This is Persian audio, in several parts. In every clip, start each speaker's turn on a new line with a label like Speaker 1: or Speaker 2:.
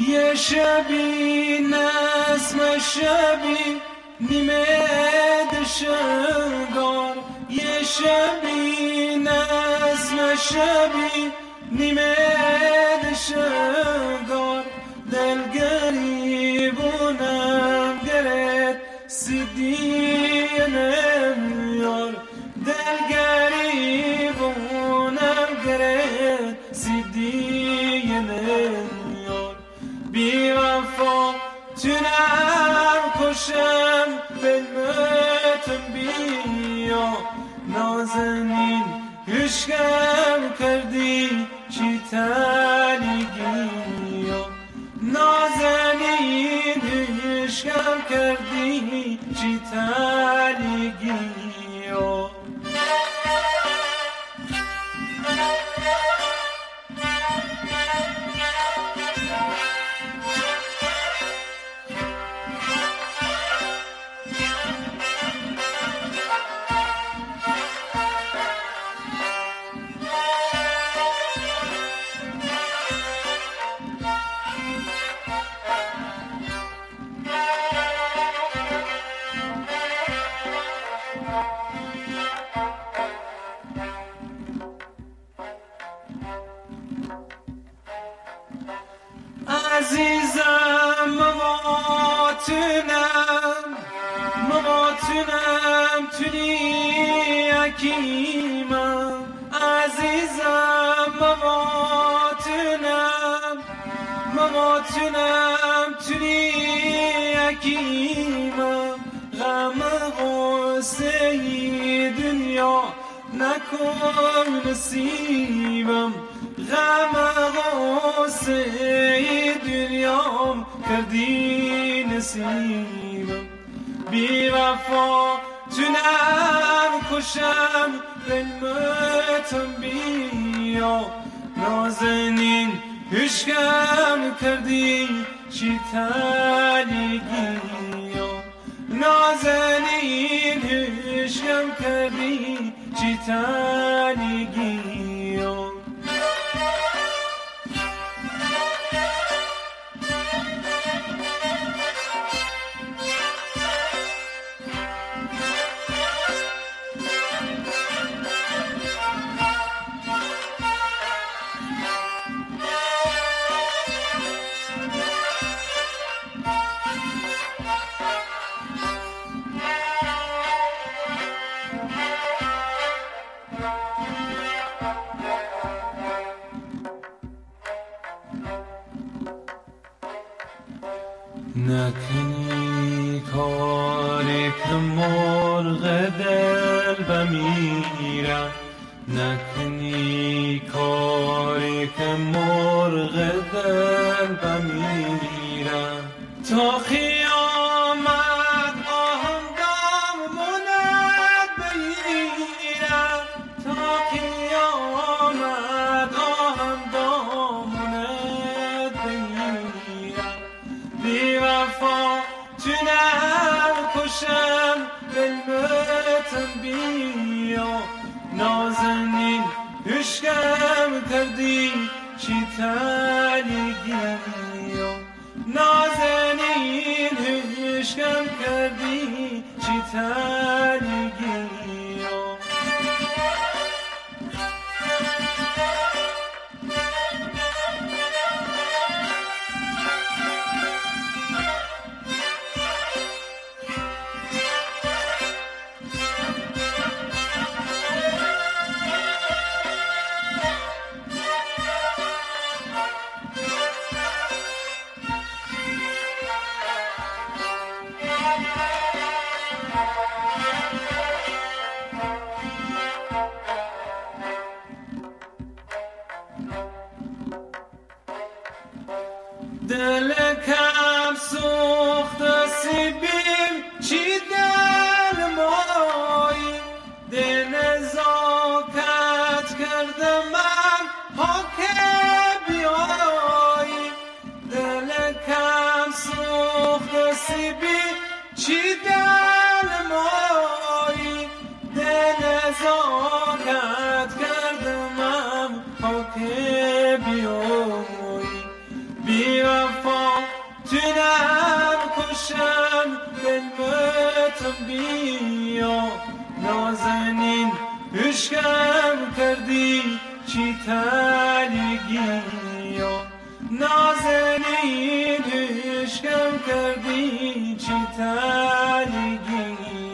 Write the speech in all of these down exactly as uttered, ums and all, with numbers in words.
Speaker 1: یه شبی نسم شبی نیمه دشنگار، یه شبی نسم شبی نیمه دشنگار، دل گریبونم گرد سیدی نمیار، دل گریبونم گرد سیدی نمیار، بی وفا تونم کشم بلمتم بیا، نازنین عشقم کردی چی تلیگیا، نازنین عشقم کردی چی تلیگیا. عزیزم مواتونم مواتونم تونی حکیمم، عزیزم مواتونم مواتونم تونی حکیمم، غم غصه دنیا نکن نصیبم، غم غصه دنیام کردی نصیبم، بی وفا تونم کشم بلمتم بیا، نازنین عشقم کردی چی تلیگیا، نازنین عشقم کردی چی تلیگیا. نکنی کاری که مرغ دل بمیرم، نکنی کاری که مرغ دل بمیرم، تا قیامت آهم دامونت بگیرم، تا قیامت آهم دامونت بگیرم، بی وفا تونم کشم بلمتم بیا، نازنین عشقم کردی چی تلیگیا، نازنین عشقم کردی چی تلیگیا. دل کم سوخت سیبیم چی دل مایی، دل نزاکت کرده من ها که بیایی، دل کم سوخت سیبیم چی دل مایی، دل نزاکت کرده من ها که بیایی، بی وفا چی تلیگی نازنین عشقم کردی چی تلیگی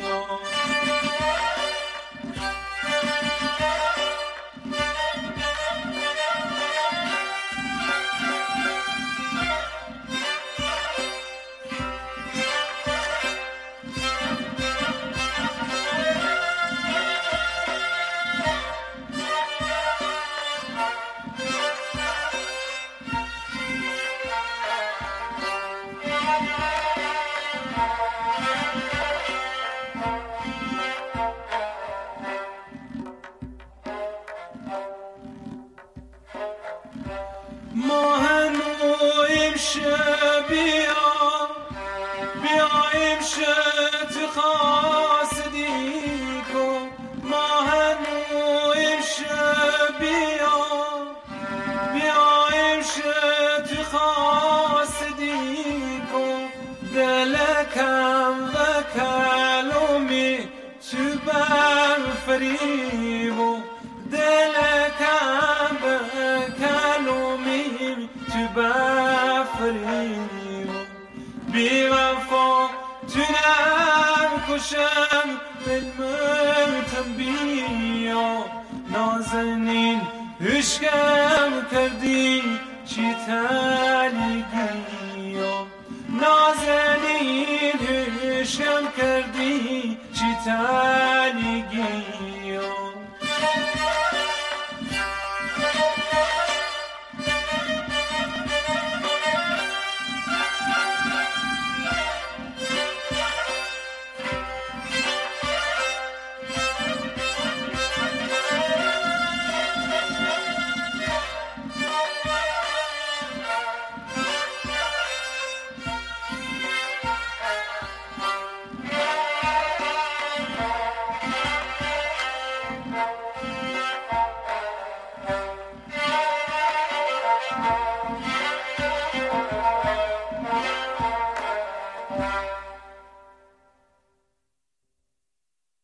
Speaker 1: ما هنویم شبیا بیایم شت خاصدی کو ما هنویم شبیا بیایم شت خاصدی کو دلکم و کلومی تو بر فریبو دلکم و کلومی تو بفریم بی وفا تو نکشم بلمتم بیا نازنین عشقم کردی چی تلیگی نازنین عشقم کردی چی تلیگی